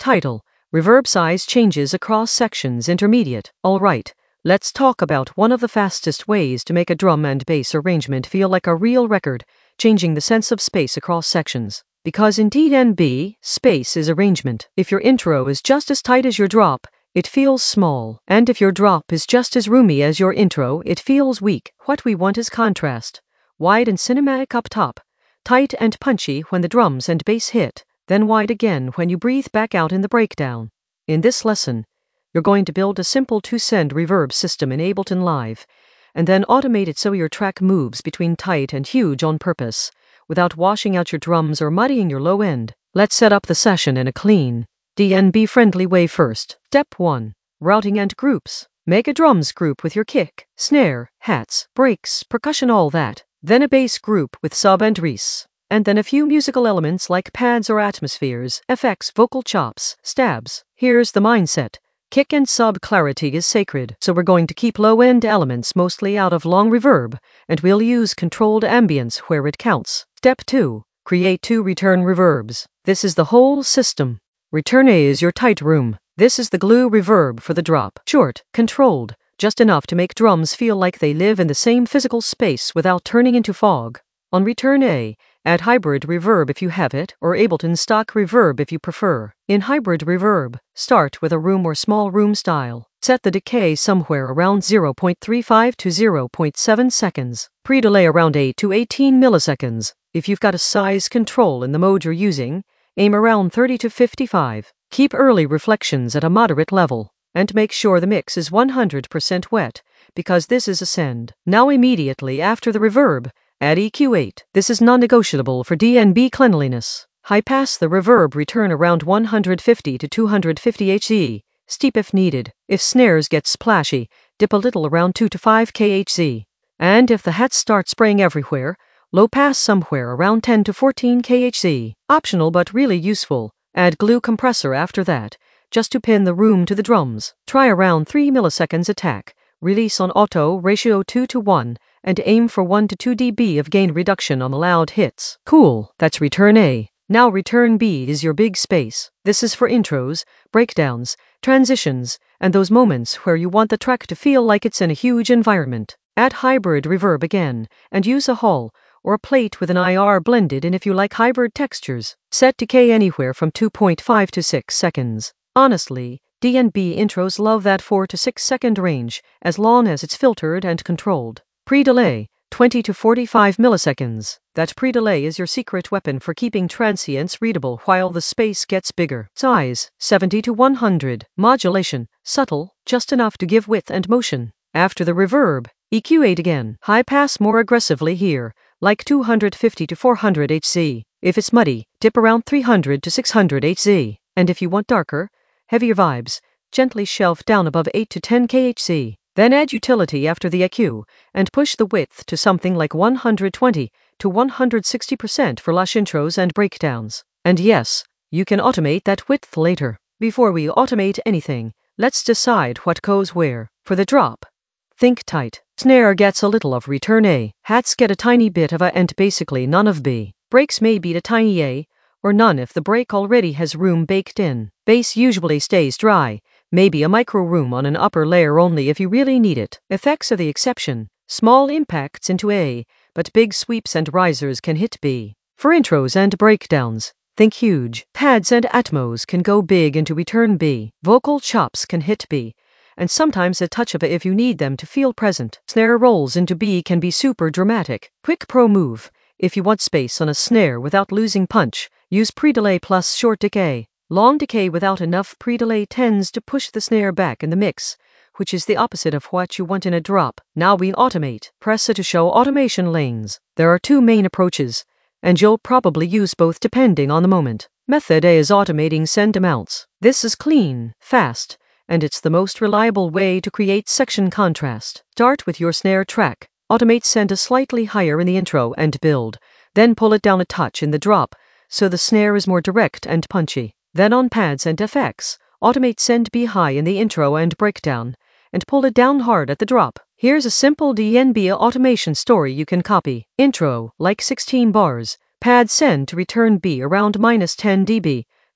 Title: Reverb size changes across sections. Intermediate. Alright, let's talk about one of the fastest ways to make a drum and bass arrangement feel like a real record, changing the sense of space across sections. Because in DNB, space is arrangement. If your intro is just as tight as your drop, it feels small. And if your drop is just as roomy as your intro, it feels weak. What we want is contrast. Wide and cinematic up top, tight and punchy when the drums and bass hit, then wide again when you breathe back out in the breakdown. In this lesson, you're going to build a simple 2-send reverb system in Ableton Live, and then automate it so your track moves between tight and huge on purpose, without washing out your drums or muddying your low end. Let's set up the session in a clean, DNB-friendly way first. Step 1. Routing and groups. Make a drums group with your kick, snare, hats, breaks, percussion, all that. Then a bass group with sub and res. And then a few musical elements like pads or atmospheres, effects, vocal chops, stabs. Here's the mindset. Kick and sub clarity is sacred, so we're going to keep low-end elements mostly out of long reverb, and we'll use controlled ambience where it counts. Step 2. Create 2 return reverbs. This is the whole system. Return A is your tight room. This is the glue reverb for the drop. Short, controlled, just enough to make drums feel like they live in the same physical space without turning into fog. On return A, add hybrid reverb if you have it, or Ableton stock reverb if you prefer. In hybrid reverb, start with a room or small room style. Set the decay somewhere around 0.35 to 0.7 seconds. Pre-delay around 8 to 18 milliseconds. If you've got a size control in the mode you're using, aim around 30 to 55. Keep early reflections at a moderate level, and make sure the mix is 100% wet, because this is a send. Now immediately after the reverb, add EQ8. This is non-negotiable for DNB cleanliness. High pass the reverb return around 150 to 250 Hz, steep if needed. If snares get splashy, dip a little around 2 to 5 kHz. And if the hats start spraying everywhere, low pass somewhere around 10 to 14 kHz. Optional but really useful. Add glue compressor after that, just to pin the room to the drums. Try around 3 milliseconds attack. Release on auto, ratio 2 to 1, and aim for 1 to 2 dB of gain reduction on the loud hits. Cool, that's return A. Now return B is your big space. This is for intros, breakdowns, transitions, and those moments where you want the track to feel like it's in a huge environment. Add hybrid reverb again, and use a hall, or a plate with an IR blended in if you like hybrid textures. Set decay anywhere from 2.5 to 6 seconds. Honestly, DNB intros love that 4 to 6 second range, as long as it's filtered and controlled. Pre-delay, 20 to 45 milliseconds. That pre-delay is your secret weapon for keeping transients readable while the space gets bigger. Size, 70 to 100. Modulation, subtle, just enough to give width and motion. After the reverb, EQ8 again. High pass more aggressively here, like 250 to 400 Hz. If it's muddy, dip around 300 to 600 Hz. And if you want darker, heavier vibes, gently shelf down above 8 to 10 kHz. Then add utility after the EQ, and push the width to something like 120 to 160% for lush intros and breakdowns. And yes, you can automate that width later. Before we automate anything, let's decide what goes where. For the drop, think tight. Snare gets a little of return A. Hats get a tiny bit of A and basically none of B. Breaks may beat a tiny A, or none if the break already has room baked in. Bass usually stays dry, maybe a micro room on an upper layer only if you really need it. Effects are the exception. Small impacts into A, but big sweeps and risers can hit B. For intros and breakdowns, think huge. Pads and atmos can go big into return B. Vocal chops can hit B, and sometimes a touch of A if you need them to feel present. Snare rolls into B can be super dramatic. Quick pro move. If you want space on a snare without losing punch, use pre-delay plus short decay. Long decay without enough pre-delay tends to push the snare back in the mix, which is the opposite of what you want in a drop. Now we automate. Press A to show automation lanes. There are 2 main approaches, and you'll probably use both depending on the moment. Method A is automating send amounts. This is clean, fast, and it's the most reliable way to create section contrast. Start with your snare track. Automate send a slightly higher in the intro and build, then pull it down a touch in the drop, so the snare is more direct and punchy. Then on pads and effects, automate send B high in the intro and breakdown, and pull it down hard at the drop. Here's a simple DNB automation story you can copy. Intro, like 16 bars. Pad send to return B around -10 dB,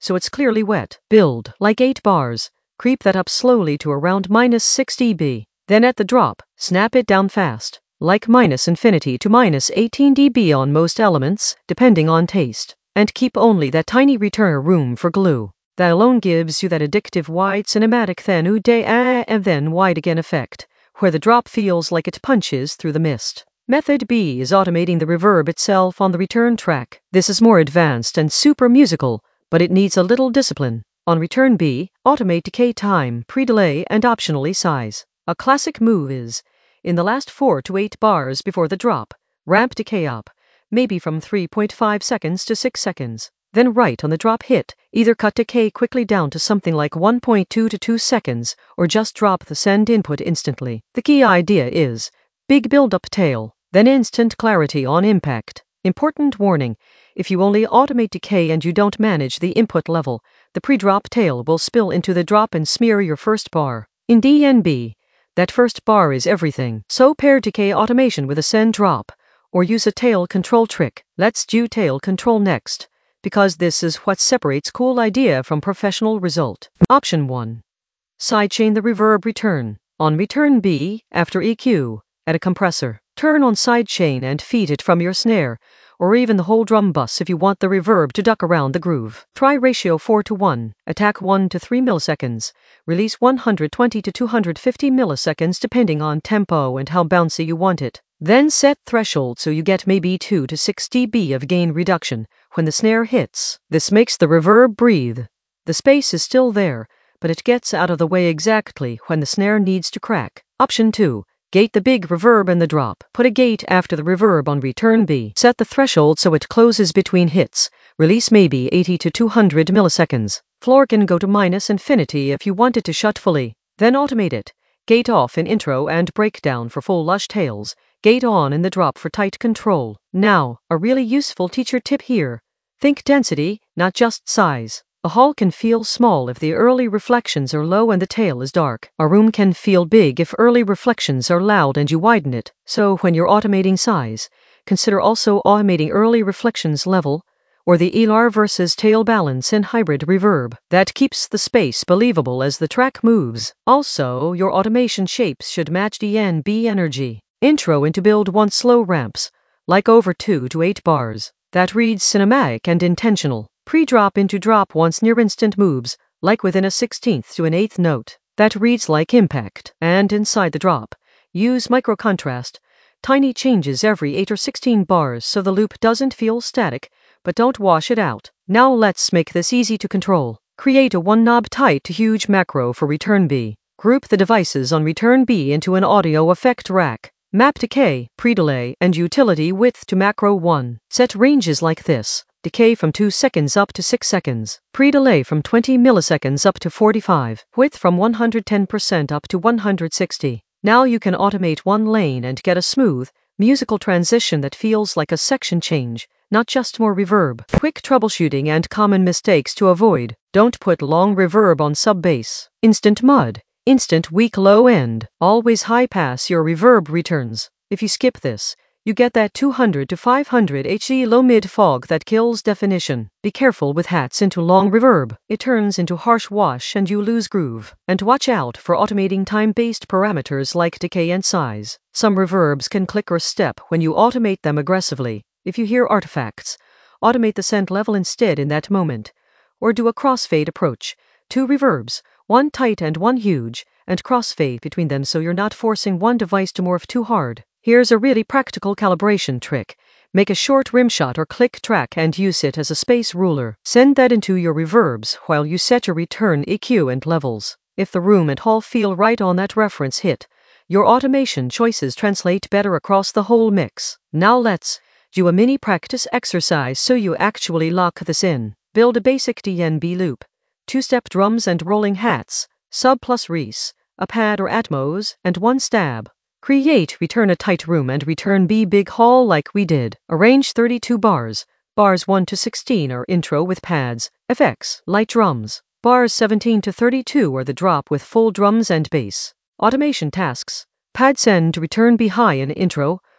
so it's clearly wet. Build like 8 bars. Creep that up slowly to around -6 dB. Then at the drop, snap it down fast, like -infinity to -18 dB on most elements, depending on taste. And keep only that tiny returner room for glue. That alone gives you that addictive wide cinematic then and then wide again effect, where the drop feels like it punches through the mist. Method B is automating the reverb itself on the return track. This is more advanced and super musical, but it needs a little discipline. On return B, automate decay time, pre-delay, and optionally size. A classic move is, in the last 4 to 8 bars before the drop, ramp decay up, maybe from 3.5 seconds to 6 seconds. Then right on the drop hit, either cut decay quickly down to something like 1.2 to 2 seconds, or just drop the send input instantly. The key idea is, big build-up tail, then instant clarity on impact. Important warning, if you only automate decay and you don't manage the input level, the pre-drop tail will spill into the drop and smear your first bar. In DNB, that first bar is everything. So pair decay automation with a send drop, or use a tail control trick. Let's do tail control next, because this is what separates cool idea from professional result. Option 1. Sidechain the reverb return. On return B, after EQ, add a compressor. Turn on sidechain and feed it from your snare, or even the whole drum bus if you want the reverb to duck around the groove. Try ratio 4:1, attack 1 to 3 milliseconds, release 120 to 250 milliseconds depending on tempo and how bouncy you want it. Then set threshold so you get maybe 2 to 6 dB of gain reduction when the snare hits. This makes the reverb breathe. The space is still there, but it gets out of the way exactly when the snare needs to crack. Option 2. Gate the big reverb in the drop. Put a gate after the reverb on return B. Set the threshold so it closes between hits. Release maybe 80 to 200 milliseconds. Floor can go to -infinity if you want it to shut fully. Then automate it. Gate off in intro and breakdown for full lush tails. Gate on in the drop for tight control. Now, a really useful teacher tip here. Think density, not just size. A hall can feel small if the early reflections are low and the tail is dark. A room can feel big if early reflections are loud and you widen it. So when you're automating size, consider also automating early reflections level, or the ELAR versus tail balance in hybrid reverb. That keeps the space believable as the track moves. Also, your automation shapes should match DNB energy. Intro into build one slow ramps, like over 2 to 8 bars. That reads cinematic and intentional. Pre-drop into drop once near instant moves, like within a 16th to an 8th note. That reads like impact. And inside the drop, use micro contrast. Tiny changes every 8 or 16 bars so the loop doesn't feel static, but don't wash it out. Now let's make this easy to control. Create a one knob tight to huge macro for return B. Group the devices on return B into an audio effect rack. Map decay, pre-delay, and utility width to macro 1. Set ranges like this. Decay from 2 seconds up to 6 seconds. Pre-delay from 20 milliseconds up to 45. Width from 110% up to 160. Now you can automate one lane and get a smooth, musical transition that feels like a section change, not just more reverb. Quick troubleshooting and common mistakes to avoid. Don't put long reverb on sub-bass. Instant mud. Instant weak low end. Always high pass your reverb returns. If you skip this, you get that 200 to 500 Hz low mid fog that kills definition. Be careful with hats into long reverb. It turns into harsh wash and you lose groove. And watch out for automating time-based parameters like decay and size. Some reverbs can click or step when you automate them aggressively. If you hear artifacts, automate the send level instead in that moment. Or do a crossfade approach. 2 reverbs, one tight and one huge, and crossfade between them so you're not forcing one device to morph too hard. Here's a really practical calibration trick. Make a short rimshot or click track and use it as a space ruler. Send that into your reverbs while you set your return EQ and levels. If the room and hall feel right on that reference hit, your automation choices translate better across the whole mix. Now let's do a mini practice exercise so you actually lock this in. Build a basic DNB loop. 2-step drums and rolling hats, sub plus res, a pad or Atmos, and 1 stab. Create return a tight room and return B big hall like we did. Arrange 32 bars. Bars 1 to 16 are intro with pads, FX, light drums. Bars 17 to 32 are the drop with full drums and bass. Automation tasks. Pad send to return B high in intro,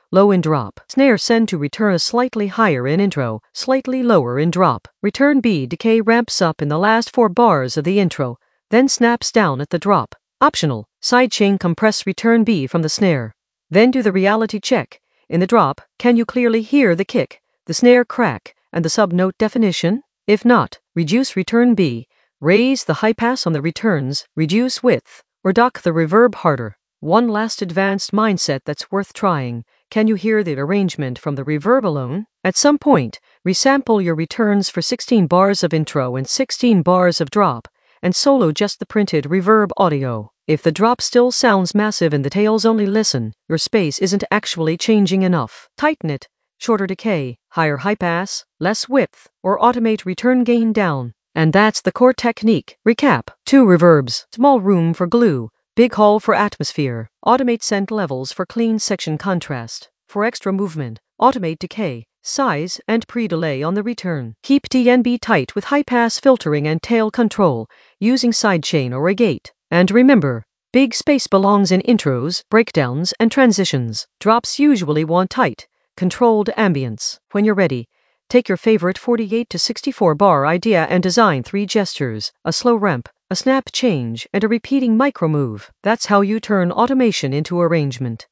low in drop. Snare send to return is slightly higher in intro, slightly lower in drop. Return B decay ramps up in the last 4 bars of the intro, then snaps down at the drop. Optional, sidechain compress return B from the snare. Then do the reality check. In the drop, can you clearly hear the kick, the snare crack, and the sub-note definition? If not, reduce return B, raise the high pass on the returns, reduce width, or dock the reverb harder. One last advanced mindset that's worth trying. Can you hear the arrangement from the reverb alone? At some point, resample your returns for 16 bars of intro and 16 bars of drop, and solo just the printed reverb audio. If the drop still sounds massive and the tails only listen, your space isn't actually changing enough. Tighten it, shorter decay, higher high pass, less width, or automate return gain down. And that's the core technique. Recap: 2 reverbs, small room for glue, big hall for atmosphere. Automate scent levels for clean section contrast. For extra movement, automate decay, size, and pre-delay on the return. Keep DNB tight with high-pass filtering and tail control, using sidechain or a gate. And remember, big space belongs in intros, breakdowns, and transitions. Drops usually want tight, controlled ambience. When you're ready, take your favorite 48 to 64 bar idea and design 3 gestures, a slow ramp, a snap change, and a repeating micro move. That's how you turn automation into arrangement.